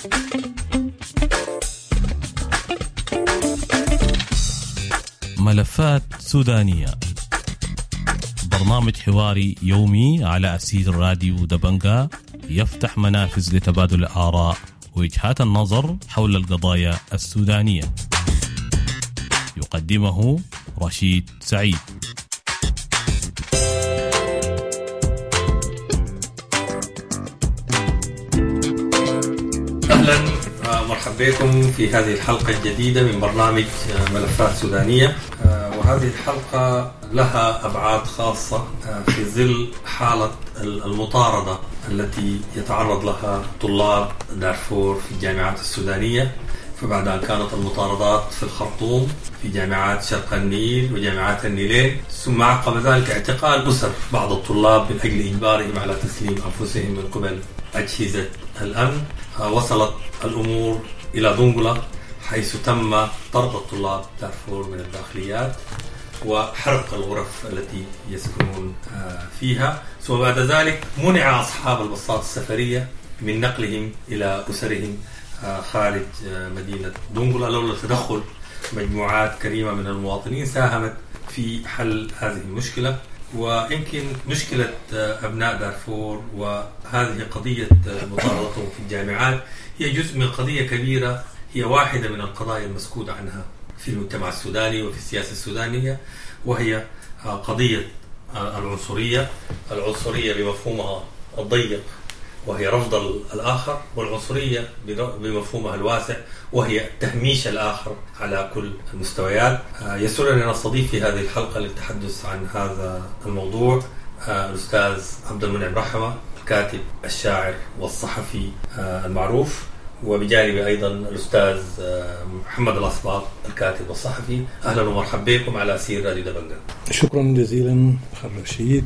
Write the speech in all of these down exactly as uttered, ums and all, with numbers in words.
ملفات سودانية، برنامج حواري يومي على أسير راديو دبنجا يفتح منافذ لتبادل الآراء ووجهات النظر حول القضايا السودانية. يقدمه رشيد سعيد. أهلا، مرحبا بكم في هذه الحلقة الجديدة من برنامج ملفات سودانية. وهذه الحلقة لها أبعاد خاصة في ظل حالة المطاردة التي يتعرض لها طلاب دارفور في الجامعات السودانية، فبعد أن كانت المطاردات في الخرطوم في جامعات شرق النيل وجامعات النيلين، ثم عقب ذلك اعتقال أسر بعض الطلاب من أجل إجبارهم على تسليم أنفسهم من قبل أجهزة الأمن، وصلت الأمور إلى دنقلة حيث تم طرد الطلاب دارفور من الداخليات وحرق الغرف التي يسكنون فيها، ثم بعد ذلك منع أصحاب البساط السفرية من نقلهم إلى أسرهم خارج مدينة دنقلة، لولا تدخل مجموعات كريمة من المواطنين ساهمت في حل هذه المشكلة. ويمكن مشكلة أبناء دارفور وهذه قضية مطاردتهم في الجامعات هي جزء من قضية كبيرة، هي واحدة من القضايا المسكوت عنها في المجتمع السوداني وفي السياسة السودانية، وهي قضية العنصرية العنصرية بمفهومها الضيق وهي رفض الآخر، والعنصرية بمفهومها الواسع وهي تهميش الآخر على كل المستويات. يسرني أن أستضيف في هذه الحلقة للتحدث عن هذا الموضوع الأستاذ عبد المنعم رحمة، الكاتب الشاعر والصحفي المعروف، وبجانبي أيضا الأستاذ محمد الأصباغ الكاتب والصحفي. أهلا ومرحبا بكم على أسير راديو دبنجا. شكرا جزيلا أخ رشيد،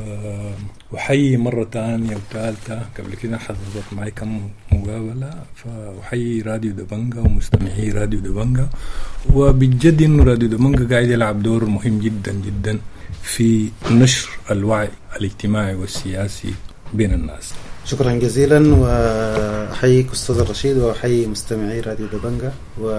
وحيي مرة ثانية وثالثة، قبل كده حضرتك معي كم مقابلة، فأحيي راديو دبنجا ومستمعي راديو دبنجا، وبالجد إنه راديو دبنجا قاعد يلعب دور مهم جدا جدا في نشر الوعي الاجتماعي والسياسي بين الناس. شكرا جزيلا، وأحييك أستاذ الرشيد وأحيي مستمعي راديو دبنجا،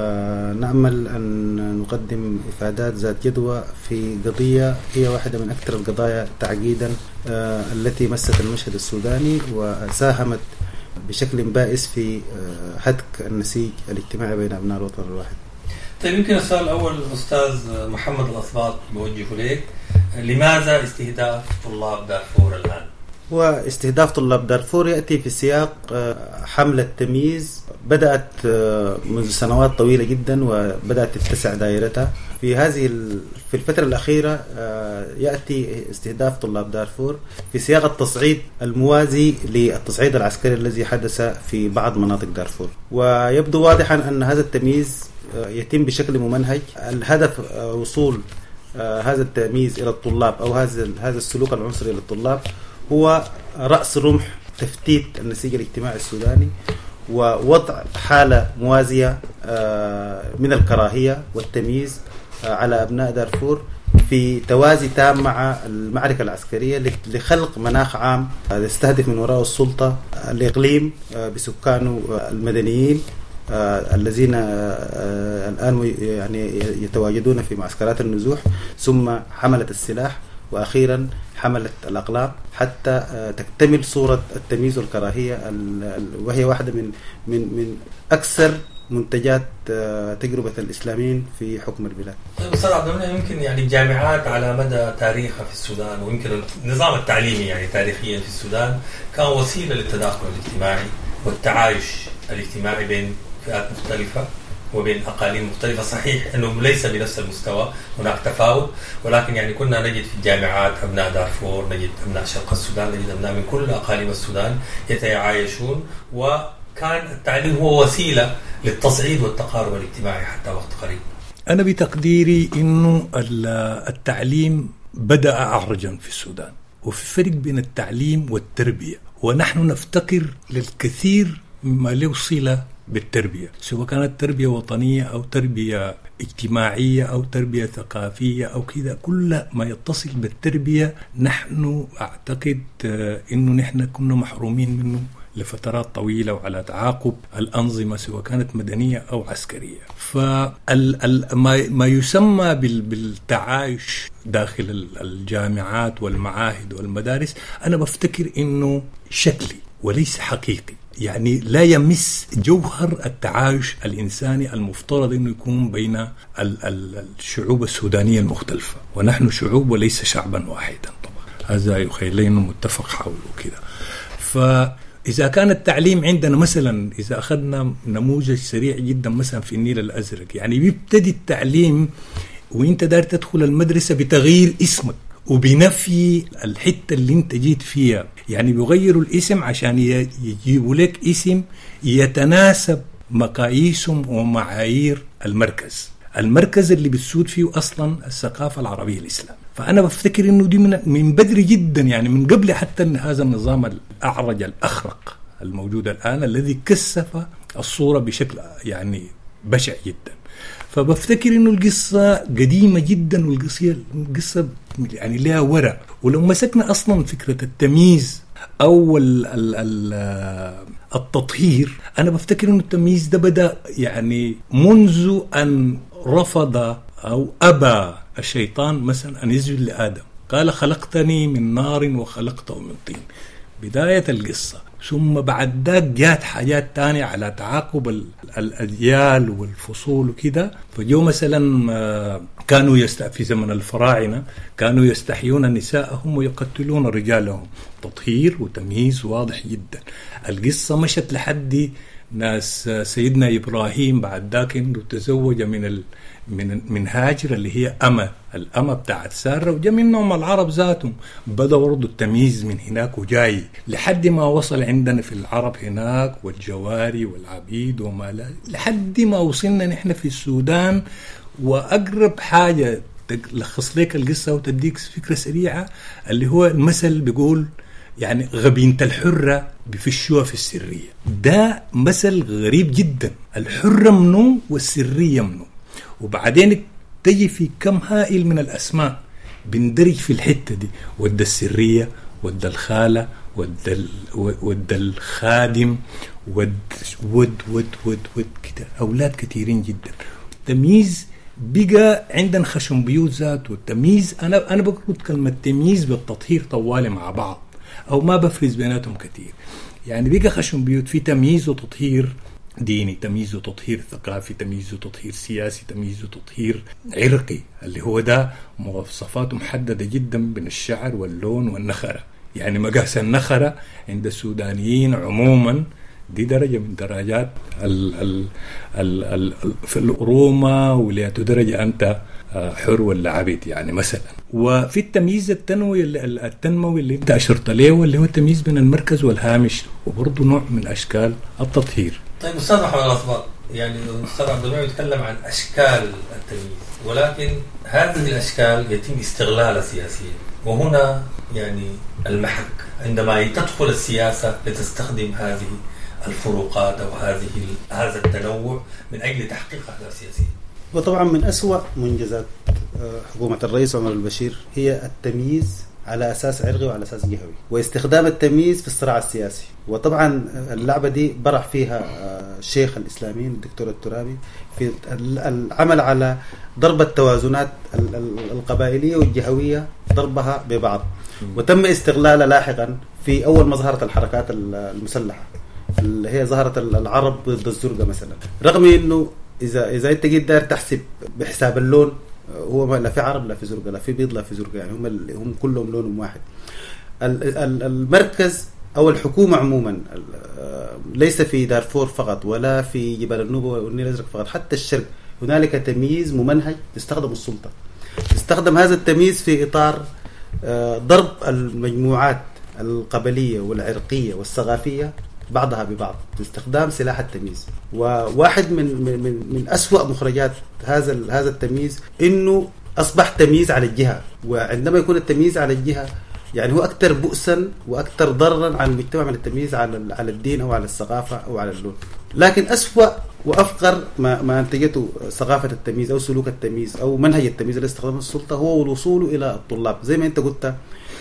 ونأمل أن نقدم إفادات ذات جدوى في قضية هي واحدة من أكثر القضايا تعقيدا التي مست المشهد السوداني وساهمت بشكل بائس في هتك النسيج الاجتماعي بين أبناء الوطن الواحد. طيب، يمكن السؤال الأول أستاذ محمد الأصباغ بوجهه لك، لماذا استهداف طلاب دارفور الآن؟ واستهداف طلاب دارفور يأتي في سياق حملة تمييز بدأت منذ سنوات طويلة جدا وبدأت تتسع دائرتها. في هذه في الفترة الأخيرة يأتي استهداف طلاب دارفور في سياق التصعيد الموازي للتصعيد العسكري الذي حدث في بعض مناطق دارفور، ويبدو واضحا أن هذا التمييز يتم بشكل ممنهج. الهدف وصول هذا التمييز إلى الطلاب أو هذا هذا السلوك العنصري للطلاب هو رأس رمح تفتيت النسيج الاجتماعي السوداني ووضع حالة موازية من الكراهية والتمييز على أبناء دارفور في توازي تام مع المعركة العسكرية لخلق مناخ عام يستهدف من وراء السلطة الإقليم بسكانه المدنيين الذين الآن يعني يتواجدون في معسكرات النزوح، ثم حملة السلاح، وأخيرا حملت الأقلام، حتى تكتمل صورة التمييز والكراهية، وهي واحدة من من من أكثر منتجات تجربة الإسلاميين في حكم البلاد. أستاذ عبد المنعم، يمكن يعني الجامعات على مدى تاريخها في السودان، ويمكن النظام التعليمي يعني تاريخيا في السودان كان وسيلة للتداخل الاجتماعي والتعايش الاجتماعي بين فئات مختلفة وبين أقاليم مختلفة. صحيح أنه ليس بنفس المستوى، هناك تفاوت، ولكن يعني كنا نجد في الجامعات أبناء دارفور، نجد أبناء شرق السودان، نجد أبناء من كل أقاليم السودان يتعايشون، وكان التعليم هو وسيلة للتصعيد والتقارب الاجتماعي حتى وقت قريب. أنا بتقديري أنه التعليم بدأ أعرجا في السودان، وفي فرق بين التعليم والتربية، ونحن نفتقر للكثير مما له صلة بالتربية، سواء كانت تربية وطنية أو تربية اجتماعية أو تربية ثقافية أو كذا. كل ما يتصل بالتربية نحن أعتقد إنه نحن كنا محرومين منه لفترات طويلة وعلى تعاقب الأنظمة سواء كانت مدنية أو عسكرية. فما يسمى بالتعايش داخل الجامعات والمعاهد والمدارس أنا بفتكر إنه شكلي وليس حقيقي، يعني لا يمس جوهر التعايش الإنساني المفترض أنه يكون بين الشعوب السودانية المختلفة، ونحن شعوب وليس شعبا واحدا طبعا، هذا يخيلين متفق حوله كده. فإذا كان التعليم عندنا مثلا، إذا أخذنا نموذج سريع جدا مثلا في النيل الأزرق، يعني بيبتدي التعليم وإنت دار تدخل المدرسة بتغيير اسمك وبنفي الحتة اللي انت جيت فيها، يعني بيغيروا الاسم عشان يجيبوا لك اسم يتناسب مقاييسهم ومعايير المركز المركز اللي بتسود فيه أصلا الثقافة العربية الإسلام. فأنا بفتكر إنه دي من, من بدري جدا، يعني من قبل حتى إن هذا النظام الأعرج الأخرق الموجود الآن الذي كثف الصورة بشكل يعني بشع جدا. فبفتكر إنه القصة قديمة جدا، والقصة القصة يعني لها ورق. ولو مسكنا أصلا فكرة التمييز أو ال ال ال التطهير، أنا بفتكر إنه التمييز ده بدأ يعني منذ أن رفض أو أبى الشيطان مثلا أن يسجد لآدم، قال خلقتني من نار وخلقته من طين، بداية القصة. ثم بعد ذلك جاءت حاجات تانية على تعاقب الأجيال والفصول وكده. فجو مثلا كانوا يست في زمن الفراعنة كانوا يستحيون نساءهم ويقتلون رجالهم، تطهير وتمييز واضح جدا. القصة مشت لحد ناس سيدنا إبراهيم بعد ذاك إنه تزوج من ال من من هاجر اللي هي أمة الأمة بتاعت سارة، وجا منهم العرب ذاتهم بدأ برضو التمييز من هناك وجاي لحد ما وصل عندنا في العرب هناك والجواري والعبيد وما لا، لحد ما وصلنا نحن في السودان. وأقرب حاجة تلخص لك القصة وتديك فكرة سريعة اللي هو المثل بيقول يعني غبينة الحرة بفشوها في السرية. ده مثل غريب جدا، الحرة منه والسرية منه. وبعدين تجي في كم هائل من الأسماء بندرج في الحتة دي، ود السرية، ود الخالة، ود ود الخادم، ود ود ود ود ود كده، أولاد كثيرين جدا. التمييز بقى عندنا خشم بيوت ذات. والتمييز أنا أنا بقول كلمة تمييز بالتطهير طوالي مع بعض أو ما بفرز بيناتهم كثير. يعني بقى خشم بيوت في تمييز وتطهير ديني، تمييز وتطهير ثقافي، تمييز وتطهير سياسي، تمييز وتطهير عرقي اللي هو ده مواصفات محددة جدا بين الشعر واللون والنخرة. يعني مقاس النخرة عند السودانيين عموما دي درجة من درجات ال ال ال ال في الأرومة، ولا درجة أنت حر ولا عبيد يعني مثلا. وفي التمييز التنوي التنموي اللي انت أشرت له واللي هو التمييز بين المركز والهامش، وبرضه نوع من أشكال التطهير. طيب أستاذ محمد الأصباط، يعني الأستاذ عبد المعين يتكلم عن أشكال التمييز، ولكن هذه الأشكال يتم استغلالها سياسيا. وهنا يعني المحك عندما تدخل السياسة لتستخدم هذه الفروقات أو هذه هذا التنوع من أجل تحقيق أهداف سياسية. وطبعا من أسوأ منجزات حكومة الرئيس عمر البشير هي التمييز على أساس عرقي وعلى أساس جهوي، واستخدام التمييز في الصراع السياسي. وطبعا اللعبة دي برح فيها الشيخ الإسلاميين الدكتور الترابي في العمل على ضرب التوازنات القبائلية والجهوية، ضربها ببعض. وتم استغلالها لاحقا في أول ما ظهرت الحركات المسلحة اللي هي ظهرت العرب ضد الزرقاء مثلا، رغم إنه إذا إذا أنت جيت داير تحسب بحساب اللون، هو لا في عرب لا في زرقاء لا في بيض لا في زرقاء، يعني هم هم كلهم لونهم واحد. المركز أو الحكومة عموما ليس في دارفور فقط ولا في جبال النوبة والنيل الأزرق فقط، حتى الشرق هنالك تمييز ممنهج تستخدم السلطة، تستخدم هذا التمييز في إطار ضرب المجموعات القبلية والعرقية والثقافية بعضها ببعض باستخدام سلاح التمييز. وواحد من من من أسوأ مخرجات هذا هذا التمييز إنه أصبح تمييز على الجهة. وعندما يكون التمييز على الجهة يعني هو أكثر بؤسا وأكثر ضررا على المجتمع من التمييز على على الدين أو على الثقافة أو على اللون. لكن أسوأ وأفقر ما ما أنتجته ثقافة التمييز أو سلوك التمييز أو منهج التمييز اللي استخدمه السلطة هو الوصول إلى الطلاب. زي ما أنت قلت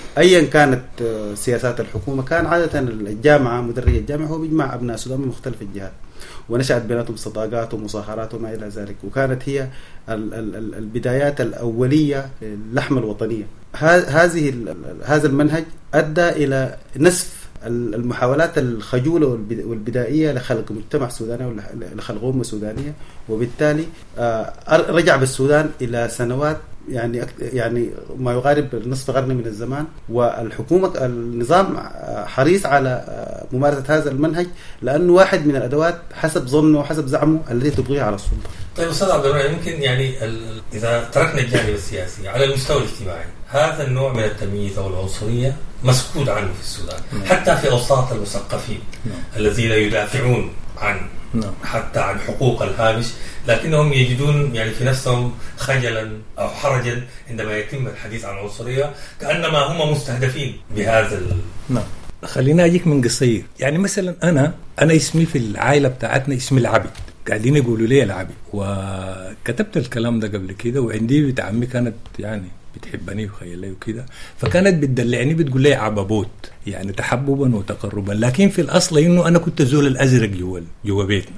أيا كانت سياسات الحكومة كان عادة الجامعة مدرج الجامعة هو بيجمع أبناء السودان من مختلف الجهات، ونشأت بيناتهم صداقات ومصاهرات وما إلى ذلك، وكانت هي البدايات الأولية للحمة الوطنية. هذه هذا المنهج أدى إلى نسف المحاولات الخجولة والبدائية لخلق مجتمع سوداني ولخلق أمة سودانية، وبالتالي رجع بالسودان إلى سنوات يعني يعني ما يقارب نصف قرن من الزمان، والحكومة النظام حريص على ممارسة هذا المنهج لأنه واحد من الأدوات حسب ظنه وحسب زعمه التي تبغيه على السلطة. طيب أستاذ عبد الرحمن، يمكن يعني إذا تركنا الجانب السياسي على المستوى الاجتماعي، هذا النوع من التمييز أو العنصرية مسكوت عنه في السودان، م. حتى في أوساط المثقفين الذين يدافعون عن نعم. حتى عن حقوق الهامش، لكنهم يجدون يعني في نفسهم خجلا أو حرجا عندما يتم الحديث عن العنصرية، كأنما هم مستهدفين بهذا ال... نعم. خلينا أجيك من قصير. يعني مثلا أنا أنا اسمي في العائلة بتاعتنا اسمي العبد، قاعدين يقولوا لي العبد، وكتبت الكلام ده قبل كده، وعندي بنت عمي كانت يعني بتحبني وخيالي وكده، فكانت بتدلعني بتقول لي عبابوت، يعني تحببا وتقربا، لكن في الأصل إنه أنا كنت زول الأزرق جوا جوا بيتنا.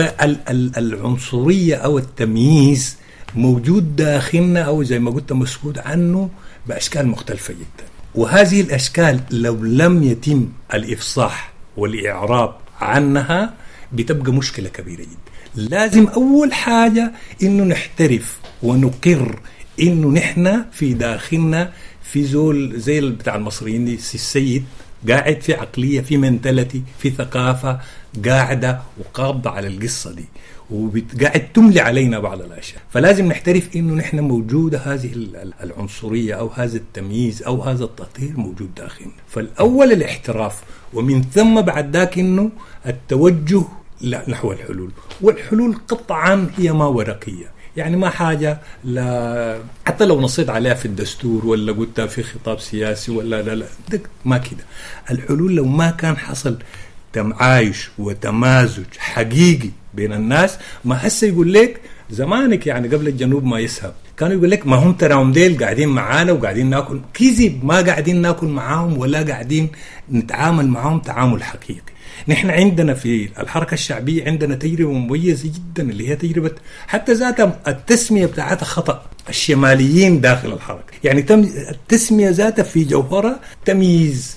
فالعنصرية أو التمييز موجود داخلنا، أو زي ما قلت مسكوت عنه بأشكال مختلفة جدا، وهذه الأشكال لو لم يتم الإفصاح والإعراب عنها بتبقى مشكلة كبيرة جدا. لازم أول حاجة إنه نحترف ونقر إنه نحن في داخلنا في زول زي بتاع المصريين دي، السيد قاعد في عقلية، في منتاليتي، في ثقافة قاعدة وقابضة على القصة دي، وقاعد تملي علينا بعض الأشياء. فلازم نحترف إنه نحن موجودة هذه العنصرية أو هذا التمييز أو هذا التطهير موجود داخلنا. فالأول الاحتراف، ومن ثم بعد ذاك إنه التوجه نحو الحلول، والحلول قطعا هي ما ورقية، يعني ما حاجة لا حتى لو نصيت عليها في الدستور ولا قلتها في خطاب سياسي ولا لا لا ما كده. الحلول لو ما كان حصل تمعايش وتمازج حقيقي بين الناس، ما هسه يقول لك زمانك يعني قبل الجنوب ما يسهب كانوا يقول لك ما هم تراهم ديل قاعدين معانا وقاعدين ناكل، كذب، ما قاعدين ناكل معاهم ولا قاعدين نتعامل معاهم تعامل حقيقي. نحن عندنا في الحركة الشعبية عندنا تجربة مميزة جدا، اللي هي تجربة حتى ذات التسمية بتاعتها خطأ الشماليين داخل الحركة، يعني التسمية ذاتها في جوهرة تمييز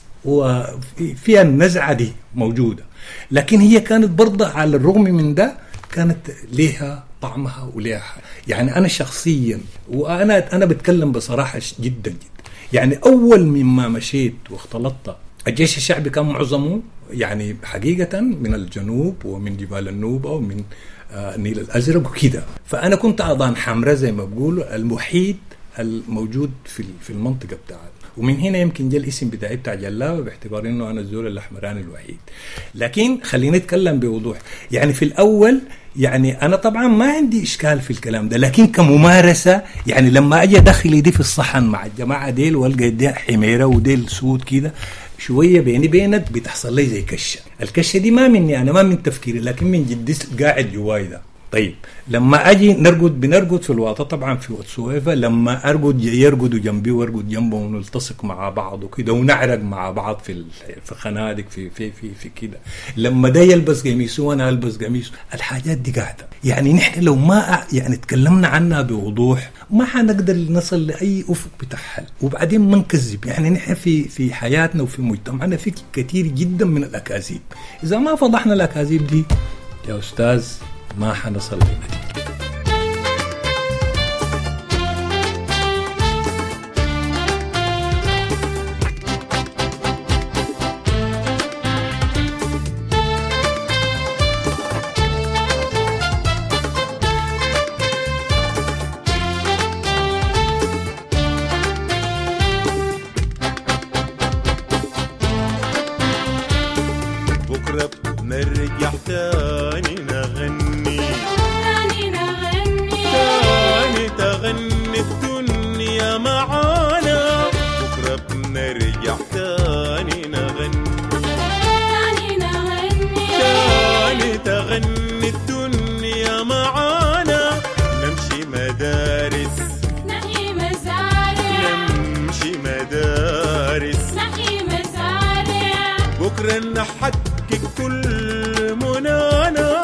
وفيها النزعة دي موجودة، لكن هي كانت برضه على الرغم من ده كانت لها طعمها ولها. يعني أنا شخصيا وأنا أنا بتكلم بصراحة جدا جدا، يعني أول مما مشيت واختلطت الجيش الشعبي كان معظمه يعني حقيقة من الجنوب ومن جبال النوبة ومن آه النيل الأزرق وكده، فأنا كنت أضان حمراء زي ما بقولوا المحيط الموجود في في المنطقة بتاعتنا، ومن هنا يمكن جاء الاسم بتاعي بتاع جلابة باعتبار إنه أنا الزول الأحمراني الوحيد. لكن خلينا نتكلم بوضوح، يعني في الأول يعني أنا طبعا ما عندي إشكال في الكلام ده، لكن كممارسة يعني لما أجي أدخل يدي في الصحن مع الجماعة ديل والقى يدي حميرة وديل سود كده شوية بيني بينك بتحصل لي زي كشة. الكشة دي ما مني أنا، ما من تفكيري، لكن من جدي قاعد جواي ده. طيب لما أجي نرقد بنرقد في الواطة طبعا في واتسويفا، لما أرقد يرقدوا جنبي وارقد جنبه ونلتصق مع بعض وكده ونعرق مع بعض في في خنادق في في في في كده. لما ده يلبس قميصه وأنا ألبس قميصه، الحاجات دي قاعدة. يعني نحن لو ما يعني تكلمنا عنها بوضوح ما حنقدر نصل لأي أفق بتاع حل، وبعدين ما نكذب. يعني نحن في في حياتنا وفي مجتمعنا في كثير جدا من الأكاذيب، إذا ما فضحنا الأكاذيب دي يا أستاذ ما حنصل لنتيجة. بكرة بنرجع تاني نغني تاني نغني تاني تغني الدنيا معانا. بكرة بنرجع تاني نغني تاني نغني تاني تغني الدنيا معانا. نمشي مدارس نحيي مزارع، نمشي مدارس كل منانا.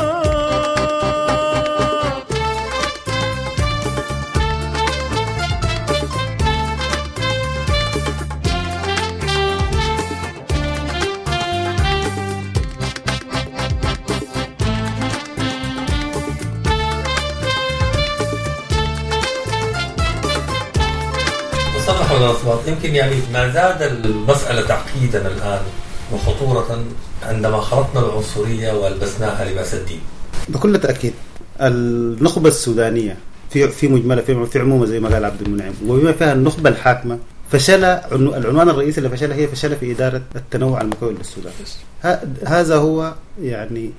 يمكن يعني ما زاد المسألة تعقيدا الآن وخطورة عندما خلطنا العنصرية والبسناها لباس الدين. بكل تأكيد النخبة السودانية في في مجملة في في عمومة زي ما قال عبد المنعم، وبما فيها النخبة الحاكمة فشل العنوان الرئيسي اللي فشلها هي فشل في إدارة التنوع المكون للسودان. هذا هو يعني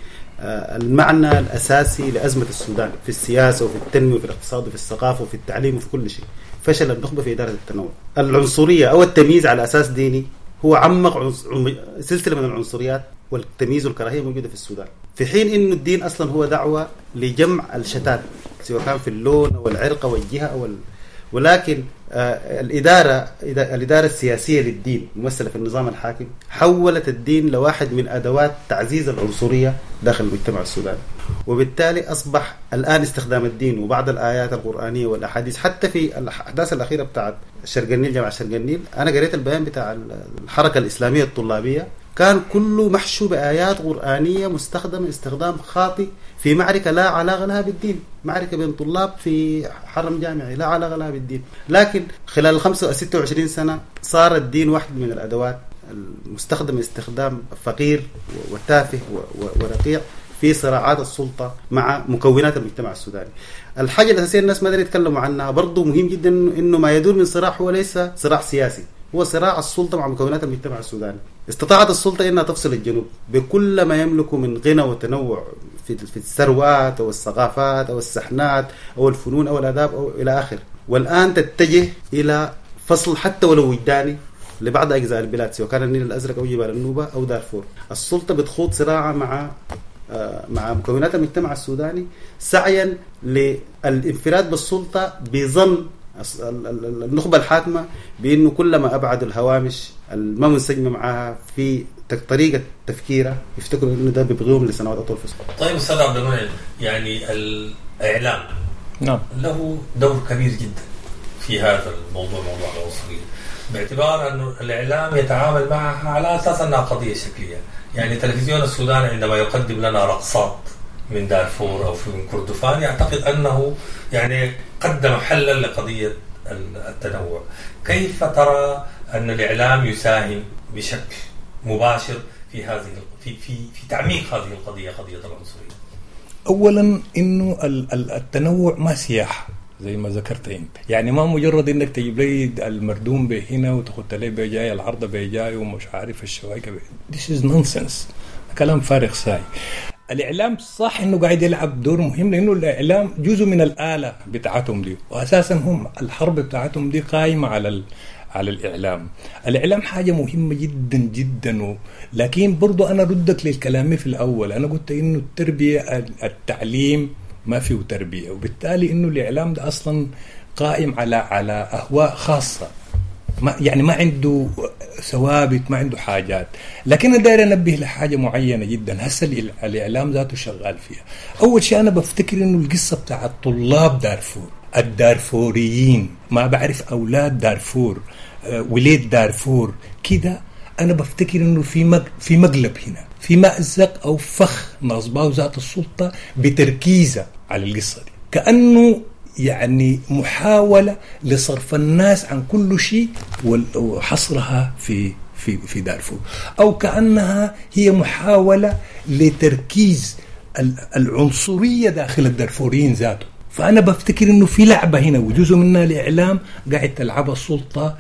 المعنى الأساسي لأزمة السودان في السياسة وفي التنمية وفي الاقتصاد وفي الثقافة وفي التعليم وفي كل شيء. فشل النخبة في إدارة التنوع. العنصرية أو التمييز على أساس ديني هو عمق سلسلة من العنصريات والتمييز والكراهية موجودة في السودان، في حين إنه الدين أصلا هو دعوة لجمع الشتات سواء كان في اللون أو العرق أو الجهة أو ال... ولكن آه الإدارة الإدارة السياسية للدين ممثلة في النظام الحاكم حولت الدين لواحد من أدوات تعزيز العنصرية داخل المجتمع السوداني، وبالتالي أصبح الآن استخدام الدين وبعض الآيات القرآنية والأحاديث حتى في الأحداث الأخيرة بتاعت شرق النيل جامعة شرق النيل. أنا قريت البيان بتاع الحركة الإسلامية الطلابية كان كله محشو بآيات قرآنية مستخدمة استخدام خاطئ في معركة لا علاقة لها بالدين، معركة بين طلاب في حرم جامعي لا علاقة لها بالدين، لكن خلال الخمسة ستة وعشرين سنة صار الدين واحد من الأدوات المستخدمة استخدام فقير وتافه ورقيع في صراعات السلطة مع مكونات المجتمع السوداني. الحاجة الأساسية الناس ما داري يتكلموا عنها برضو مهم جدا إنه ما يدور من صراع هو ليس صراع سياسي، هو صراع السلطة مع مكونات المجتمع السوداني. استطاعت السلطة إنها تفصل الجنوب بكل ما يملكه من غنى وتنوع في في الثروات أو الثقافات أو السحنات أو الفنون أو الآداب أو إلى آخر، والآن تتجه إلى فصل حتى ولو وجداني لبعض أجزاء البلاد سواء كان النيل الأزرق أو جبال النوبة أو دارفور. السلطة بتخوض صراع مع مع مكونات المجتمع السوداني سعيا للانفراد بالسلطة بظن النخبة الحاكمة بأنه كلما أبعد الهوامش ما منسجمة معها في طريقة تفكيره يفتكروا أنه ده بيبغيهم لسنوات أطول في السلطة. طيب أستاذ عبد المنعم، يعني الإعلام نعم له دور كبير جدا في هذا الموضوع، موضوع العنصرية، باعتبار أنه الإعلام يتعامل معها على أساس أنها قضية شكلية. يعني تلفزيون السودان عندما يقدم لنا رقصات من دارفور أو من كردفان يعتقد أنه يعني قدم حلا لقضية التنوع. كيف ترى أن الإعلام يساهم بشكل مباشر في هذه في في في تعميق هذه القضية، قضية العنصرية؟ أولا إنه التنوع ما سياحة زي ما ذكرت انت، يعني ما مجرد انك تجيب لي المردوم بهنا وتاخذ لي بجاي العرض بجاي ومش عارف الشوايك بي. This is nonsense، كلام فارغ ساي. الإعلام صح إنه قاعد يلعب دور مهم لأنه الإعلام جزء من الآلة بتاعتهم دي، وأساسا هم الحرب بتاعتهم دي قائمة على ال على الإعلام. الإعلام حاجة مهمة جدا جدا و... لكن برضو أنا ردك للكلام في الأول، أنا قلت إنه التربية التعليم ما فيه تربية، وبالتالي إنه الإعلام ده أصلا قائم على على أهواء خاصة، ما يعني ما عنده ثوابت، ما عنده حاجات. لكن أنا داير أنبه لحاجة معينة جدا هسه الإعلام ذاته شغال فيها. أول شيء أنا بفتكر إنه القصة بتاع الطلاب دارفور، الدارفوريين، ما بعرف أولاد دارفور، وليد دارفور كده، أنا بفتكر إنه في مج... في مقلب هنا، في مأزق أو فخ نصباه ذات السلطة بتركيزه على القصة دي، كأنه يعني محاولة لصرف الناس عن كل شيء وحصرها في في في دارفور، أو كأنها هي محاولة لتركيز العنصرية داخل الدارفوريين ذاته. فأنا بفتكر إنه في لعبة هنا وجزء منها الإعلام قاعد تلعب السلطة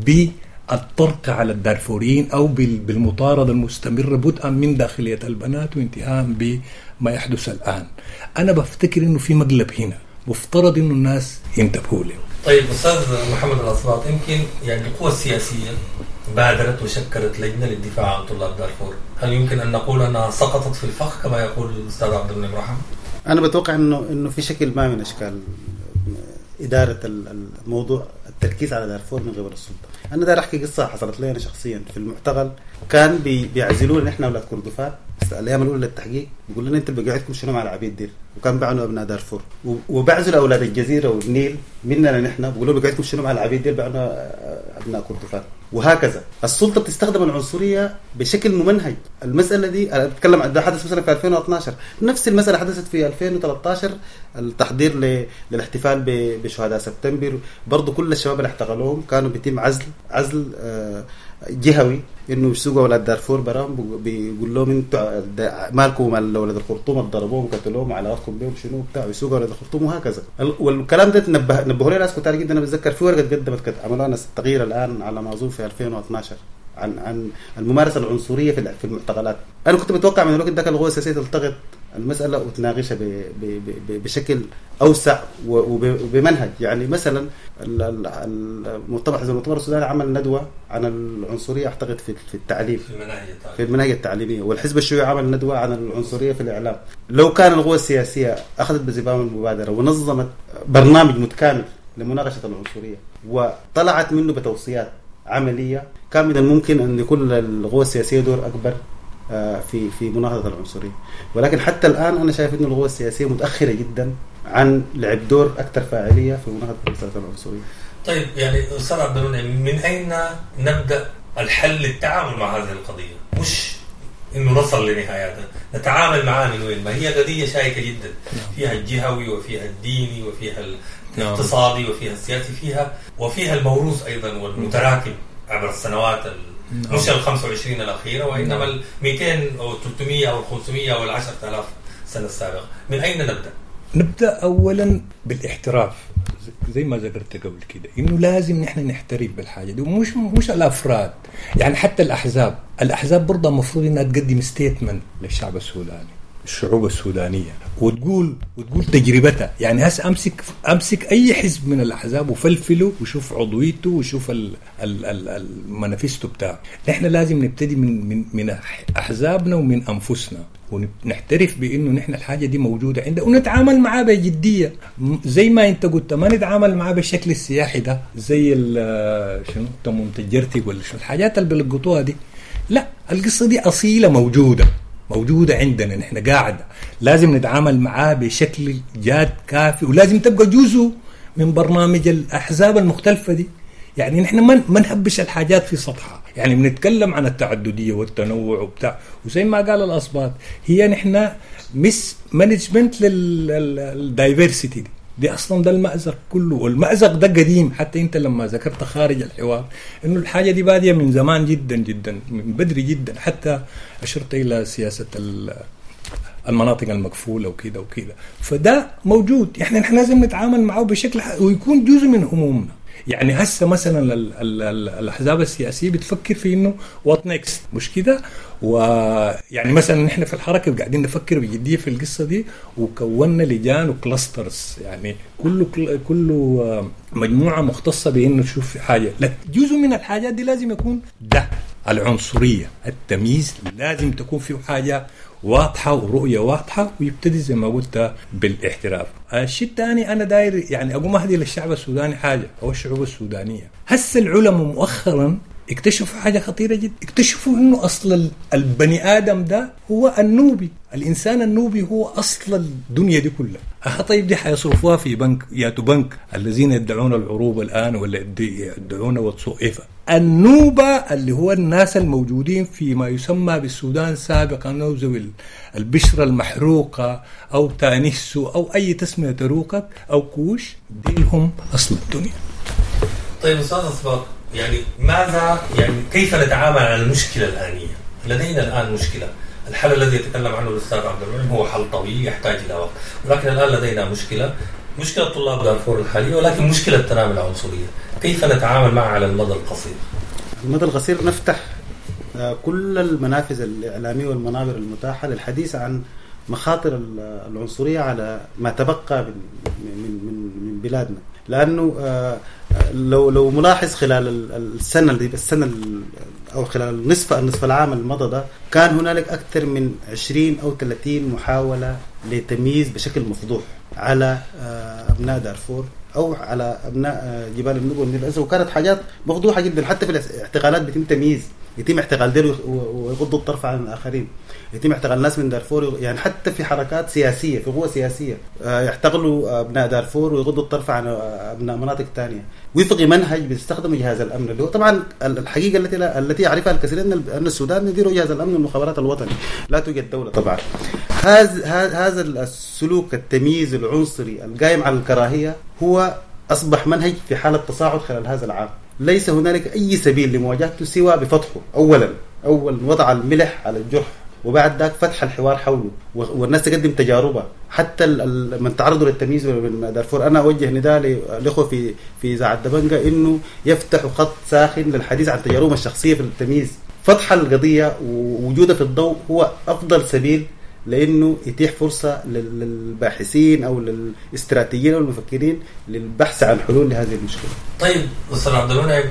بالطرق على الدارفوريين أو بالمطاردة المستمرة بدءا من داخلية البنات وانتهاء بما يحدث الآن. أنا بفتكر إنه في مقلب هنا مفترض إنه الناس ينتبهوا له. طيب أستاذ محمد الأصباط، يمكن يعني القوى السياسية بادرت وشكلت لجنة للدفاع عن طلاب دارفور، هل يمكن أن نقول أنها سقطت في الفخ كما يقول الأستاذ عبد المنعم رحمه؟ أنا بتوقع إنه إنه في شكل ما من أشكال إدارة الموضوع التركيز على دارفور من قبل السلطة. أنا داير أحكي قصة حصلت لي أنا شخصيا في المعتقل، كان بي بيعزلون إحنا أولاد كردفان الايام الاولى للتحقيق بيقول لنا انت اللي بقعدكم شنو مع العبيد ديل، وكان بعنوا ابناء دارفور وبعزوا اولاد الجزيره والنيل مننا نحن بيقولوا بقعدكم شنو مع العبيد ديل بعنوا ابناء كردفان. وهكذا السلطه بتستخدم العنصريه بشكل ممنهج. المساله دي انا بتكلم عن ده حدث مثلا في ألفين واثناشر، نفس المساله حدثت في ألفين وثلاثة عشر التحضير للاحتفال بشهداء سبتمبر، برضو كل الشباب اللي احتقلوهم كانوا بيتم عزل عزل جهوي انه يسوقوا اولاد دارفور برام، بيقول لهم انتوا مالكم مال اولاد الخرطوم ضربوهم وقتلوهم على علاقتكم بهم شنو بتاع، يسوقوا اولاد الخرطوم وهكذا. والكلام ده نبه نبهوا لي ناس كتار جدا. انا بتذكر في ورقه قدمت عملوها ناس التغيير الان على ما اظن في ألفين واثناشر عن عن الممارسه العنصريه في في المعتقلات. انا كنت متوقع من الوقت ده القوى السياسيه تلتقط المساله وتناقشها بشكل اوسع وبمنهج. يعني مثلا المؤتمر حزب المؤتمر السوداني عمل ندوه عن العنصريه اعتقد في في التعليم في المناهج في المناهج التعليميه، والحزب الشيوعي عمل ندوه عن العنصريه في الاعلام. لو كان القوى السياسيه اخذت بزمام المبادره ونظمت برنامج متكامل لمناقشه العنصريه وطلعت منه بتوصيات عمليه، كان من الممكن ان يكون القوى السياسيه دور اكبر في في مناهضه العنصريه. ولكن حتى الان انا شايف ان القوى السياسيه متاخره جدا عن لعب دور اكثر فاعليه في مناهضه العنصريه. طيب يعني استاذ عبد المنعم، من اين نبدا الحل للتعامل مع هذه القضيه؟ مش انه نصل لنهايتها، نتعامل معها من وين؟ ما هي قضيه شائكه جدا، فيها الجهوي وفيها الديني وفيها الاقتصادي وفيها السياسي، فيها وفيها الموروث ايضا والمتراكم عبر السنوات مش ال خمسة وعشرين الأخيرة وإنما ال مئتين أو ثلاثمئة أو خمسمئة أو العشرة آلاف سنة السابقة. من أين نبدأ؟ نبدأ أولا بالاحتراف زي ما ذكرت قبل كده، إنه لازم نحن نحترف بالحاجة دي، ومش مش الأفراد. يعني حتى الأحزاب الأحزاب برضه مفروض إنها تقدم ستيتمنت للشعب السوداني، الشعوب السودانية، وتقول وتقول تجربتها. يعني هسه امسك امسك اي حزب من الاحزاب وفلفله وشوف عضويته وشوف المانيفستو بتاعه. نحن لازم نبتدي من من من احزابنا ومن انفسنا، ونحترف بانه نحن الحاجه دي موجوده عندنا ونتعامل معها بجديه. زي ما انت قلت ما نتعامل معها بالشكل السياحي ده زي شنو تمون تجرتي ولا شنو الحاجات اللي بيلقطوها دي. لا، القصه دي اصيله موجوده موجودة عندنا نحن قاعدة، لازم نتعامل معاه بشكل جاد كافي، ولازم تبقى جزء من برنامج الأحزاب المختلفة دي. يعني نحن ما نهبش الحاجات في سطحها، يعني بنتكلم عن التعددية والتنوع وبتاع، وزي ما قال الأصباط هي نحن مس مانجمنت للدايفرسيتي دي. دي أصلا ده المأزق كله، والمأزق ده قديم. حتى أنت لما ذكرت خارج الحوار إنه الحاجة دي بادية من زمان جدا جدا، من بدري جدا. حتى أشرت إلى سياسة المناطق المكفولة وكذا وكذا، فده موجود. إحنا نحن لازم نتعامل معه بشكل ويكون جزء من همومنا. يعني هسه مثلا الأحزاب السياسية بتفكر في إنه what next، مش كده؟ ويعني مثلا نحن في الحركة قاعدين نفكر بجدية في القصة دي، وكونا لجان وكلاسترز، يعني كله كله مجموعة مختصة بإنه تشوف في حاجة. لا، جزء من الحاجات دي لازم يكون ده العنصرية، التمييز، لازم تكون فيه حاجة واضحة ورؤية واضحة، ويبتدي زي ما قلت بالاحتراف. الشيء الثاني أنا داير يعني أقوم أهدي للشعب السوداني حاجة، أو الشعوب السودانية. هسه العلماء مؤخرا اكتشفوا حاجة خطيرة جدا، اكتشفوا إنه أصل البني آدم ده هو النوبي، الإنسان النوبي هو أصل الدنيا دي كلها. أه طيب دي حيصرفوها في بنك، ياتو بنك الذين يدعون العروبة الآن ولا يدعون واتسوئفة. النوبة اللي هو الناس الموجودين في ما يسمى بالسودان سابقا أو ذوي البشرة المحروقة أو تانيسو أو أي تسمية تروقت أو كوش، ديلهم أصل الدنيا. طيب أستاذ أصباط، يعني ماذا يعني كيف نتعامل على المشكلة الآنية؟ لدينا الآن مشكلة، الحل الذي يتكلم عنه الأستاذ عبد المنعم هو حل طويل يحتاج إلى وقت، ولكن الآن لدينا مشكلة مشكلة طلاب دارفور الحالية، ولكن مشكلة تنامي العنصرية. كيف نتعامل معها على المدى القصير؟ المدى القصير نفتح كل المنافذ الإعلامية والمنابر المتاحة للحديث عن مخاطر العنصرية على ما تبقى من من من بلادنا. لأنه لو لو ملاحظ خلال السنة السنة أو خلال النصف النصف العام الماضي ده كان هنالك أكثر من عشرين أو ثلاثين محاولة لتمييز بشكل مفضوح على أبناء دارفور أو على أبناء جبال النوبة والنيل الأزرق، وكانت حاجات مفضوحة جدا. حتى في الاعتقالات بيتم تمييز يتم اعتقال دير ويغضوا الطرف عن الآخرين، يتم اعتقال ناس من دارفور، يعني حتى في حركات سياسية في قوة سياسية يعتقلوا أبناء دارفور ويغضوا الطرف عن أبناء مناطق تانية وفقي منهج بيستخدموا جهاز الأمن اللي هو طبعا الحقيقة التي التي يعرفها الكثيرين أن السودان يديروا جهاز الأمن والمخابرات الوطني، لا توجد دولة طبعا. هذا هذا السلوك التمييز العنصري القائم على الكراهية هو أصبح منهج في حالة تصاعد خلال هذا العام. ليس هنالك أي سبيل لمواجهته سوى بفتحه. أولا أول وضع الملح على الجرح، وبعد ذاك فتح الحوار حوله والناس تقدم تجاربها. حتى من تعرضوا للتمييز من دارفور أنا أوجه نداء للأخوة في في إذاعة دبنجة إنه يفتحوا خط ساخن للحديث عن تجاربهم الشخصية في التمييز. فتح القضية ووجودها في الضوء هو أفضل سبيل لأنه يتيح فرصة للباحثين أو للاستراتيجيين أو المفكرين للبحث عن حلول لهذه المشكلة. طيب أستاذ عبد المنعم،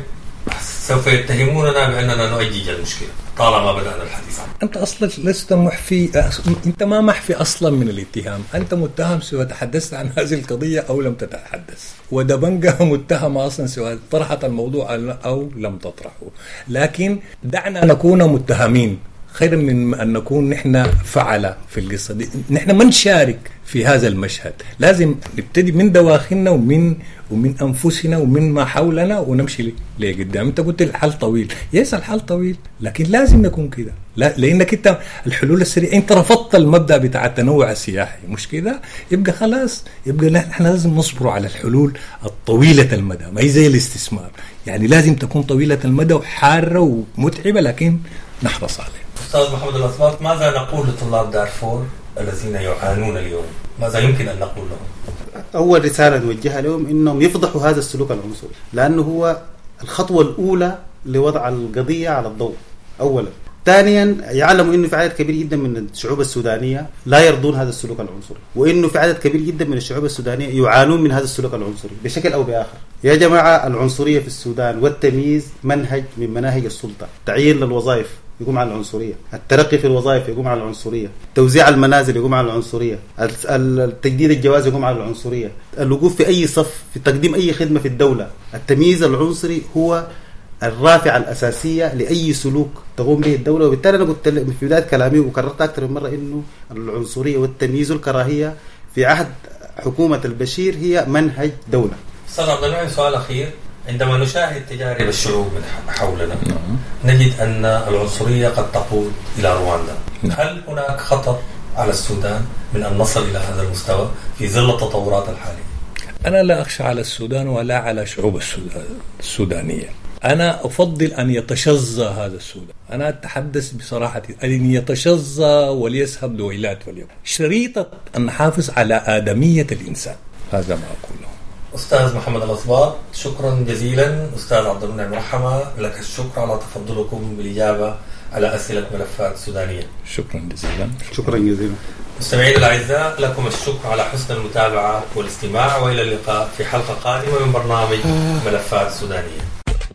سوف يتهموننا بأننا نؤجج المشكلة طالما بدأنا الحديث عنه. أنت أصلا لست محفي، أنت ما محفي أصلا من الاتهام، أنت متهم سواء تحدثت عن هذه القضية أو لم تتحدث، ودبنجة متهم أصلا سواء طرحت الموضوع أو لم تطرحه. لكن دعنا نكون متهمين خير من أن نكون نحن فعل في القصة دي. نحن ما نشارك في هذا المشهد، لازم نبتدي من دواخلنا ومن ومن أنفسنا ومن ما حولنا ونمشي لقدام. أنت قلت الحل طويل، يس الحل طويل، لكن لازم نكون كده، لا لأنك أنت الحلول السريعة أنت رفضت المبدأ بتاع التنوع السياحي، مش كده؟ يبقى خلاص، يبقى نحن لازم نصبر على الحلول الطويلة المدى، ما هي زي الاستثمار، يعني لازم تكون طويلة المدى وحارة ومتعبة لكن نحرص عليها. أستاذ محمد الأصباط، ماذا نقول لطلاب دارفور الذين يعانون اليوم؟ ماذا يمكن أن نقول لهم؟ أول رسالة نوجهها لهم إنهم يفضحوا هذا السلوك العنصري، لأنه هو الخطوة الأولى لوضع القضية على الضوء أولا. ثانيا يعلموا إنه في عدد كبير جدا من الشعوب السودانية لا يرضون هذا السلوك العنصري، وإنه في عدد كبير جدا من الشعوب السودانية يعانون من هذا السلوك العنصري بشكل أو بآخر. يا جماعة، العنصرية في السودان والتمييز منهج من مناهج السلطة. تعيين للوظائف يقوم على العنصرية، الترقي في الوظائف يقوم على العنصرية، توزيع المنازل يقوم على العنصرية، التجديد الجواز يقوم على العنصرية، الوقوف في أي صف في تقديم أي خدمة في الدولة. التمييز العنصري هو الرافعة الأساسية لأي سلوك تقوم به الدولة. وبالتالي أنا قلت في بداية كلامي وكررت أكثر من مرة إنه العنصرية والتمييز والكراهية في عهد حكومة البشير هي منهج دولة. أستاذ عبد المنعم، سؤال أخير. عندما نشاهد تجارب الشعوب من حولنا نجد أن العنصرية قد تقود إلى رواندا. هل هناك خطر على السودان من أن نصل إلى هذا المستوى في ظل التطورات الحالية؟ أنا لا أخشى على السودان ولا على شعوب السودانية. أنا أفضل أن يتشظى هذا السودان. أنا أتحدث بصراحة أن يتشظى وليذهب دويلات واليوم. شريطة أن نحافظ على آدمية الإنسان، هذا ما أقوله. أستاذ محمد الأصباط، شكرا جزيلا. أستاذ عبد المنعم رحمة، لك الشكر على تفضلكم بالإجابة على أسئلة ملفات سودانية. شكرا جزيلا. شكرا جزيلا. مستمعين الأعزاء، لكم الشكر على حسن المتابعة والاستماع، وإلى اللقاء في حلقة قادمة من برنامج ملفات سودانية.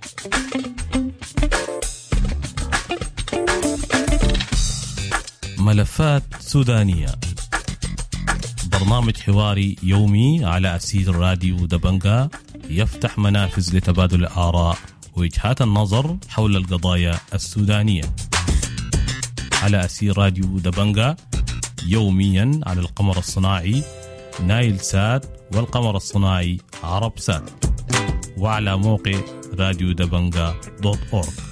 ملفات سودانية، برنامج حواري يومي على أسير راديو دبنجة يفتح منافذ لتبادل الآراء ووجهات النظر حول القضايا السودانية. على أسير راديو دبنجة يوميا على القمر الصناعي نايل سات والقمر الصناعي عرب سات، وعلى موقع راديو دبنجة دوت أورج.